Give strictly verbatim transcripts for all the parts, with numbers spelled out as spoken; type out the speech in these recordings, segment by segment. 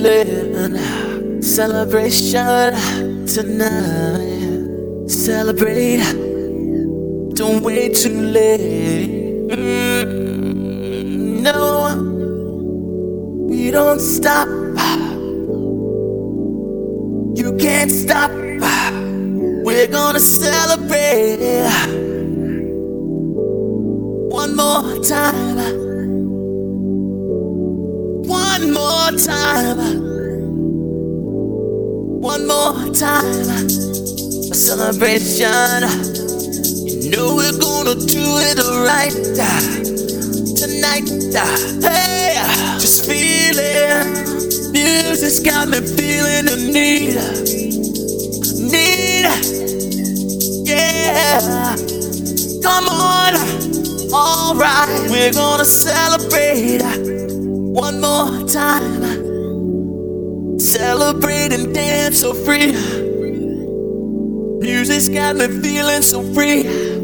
feeling. Celebration tonight. Celebrate. Don't wait too late. Mm, no, we don't stop. You can't stop. We're gonna celebrate one more time. One more time. One more time. A celebration. You know we're gonna do it right tonight. Hey, just feel it. Music's got me feeling the need. Need. Yeah. Come on. Alright. We're gonna celebrate one more time. Celebrate and dance so free. Music's got me feeling so free.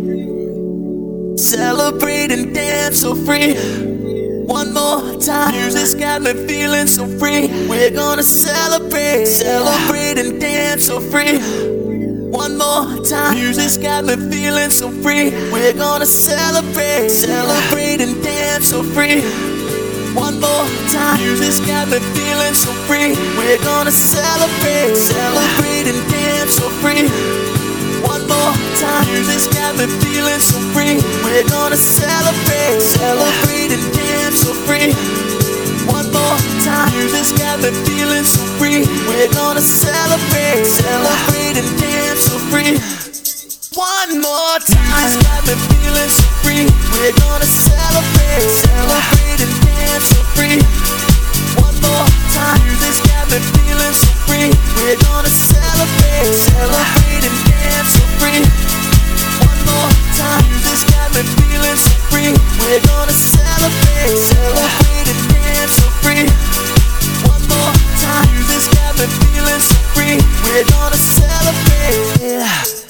Celebrate and dance so free. One more time. Music's got me feeling so free. We're gonna celebrate. Celebrate and dance so free. One more time. Music's got me feeling so free. We're gonna celebrate. Celebrate and dance so free. One more time. Music's got me feeling so free. We're gonna celebrate. Celebrate and dance so free. One more time. Music's got me feeling so free. We're gonna celebrate. Celebrate and dance so free. One more time. Music's got me feeling so free. We're gonna celebrate. Celebrate and dance so free. One more time. Music's got me feeling so free. We're gonna celebrate. Celebrate and dance so free. One more time. Music's got me feeling so free. We're gonna celebrate. Celebrate and dance so free. One more time. Music's got me feeling so free. We're gonna celebrate. Celebrate and dance so free. One more time. Music's got me feeling so free. We're gonna celebrate.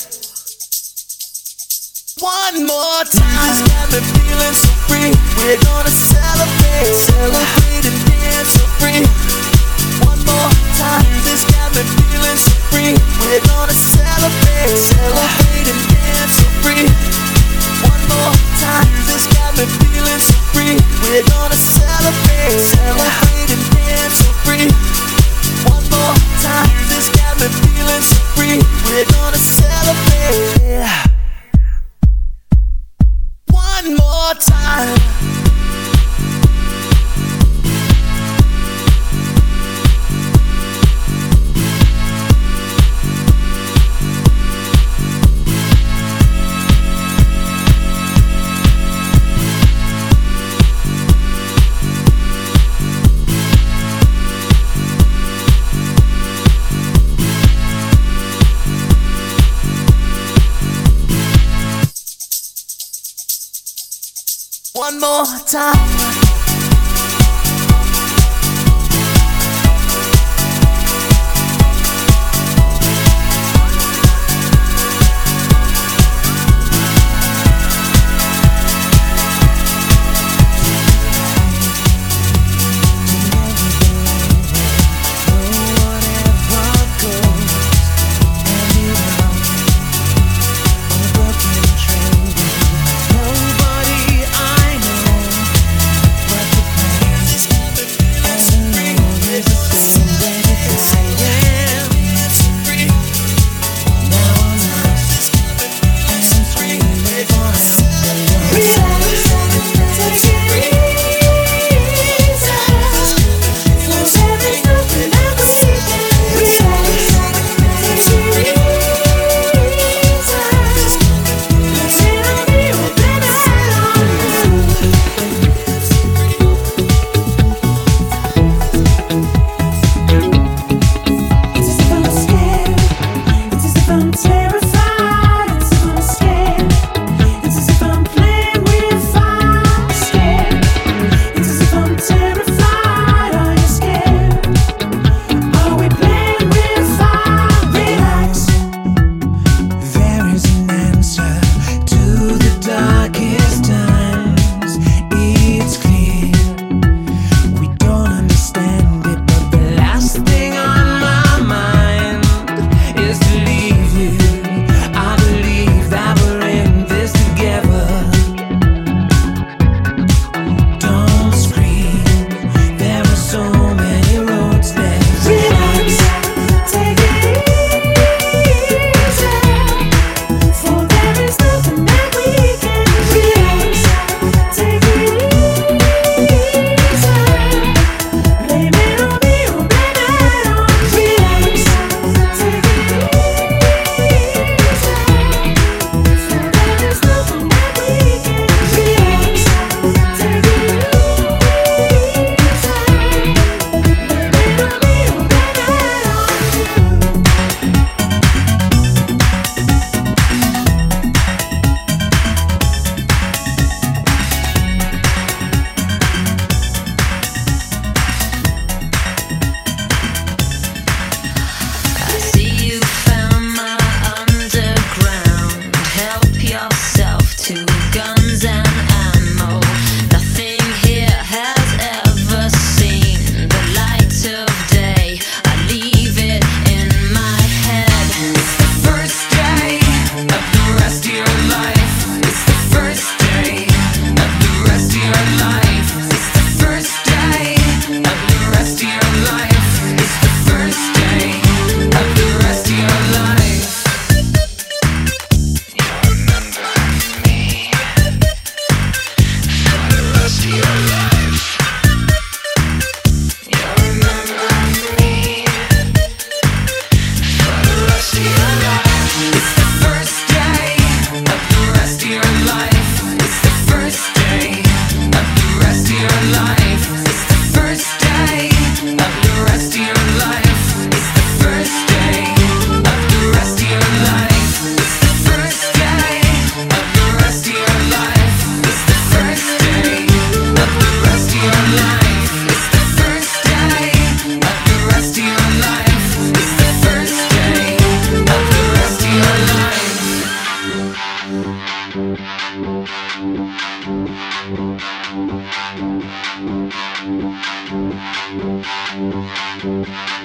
One more time. Music's got me feeling so free. We're gonna celebrate. Celebrate and dance so free. One more time. Music's got me feeling so free. We're gonna celebrate. Celebrate and dance so free. One more time. Music's got me feeling so free. We're gonna celebrate. Celebrate and dance so free. One more time. Music's got me feeling so free. We're gonna celebrate. One more time. One more time. Nobody I know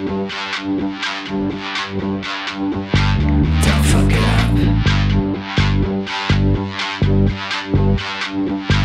Don't fuck it up.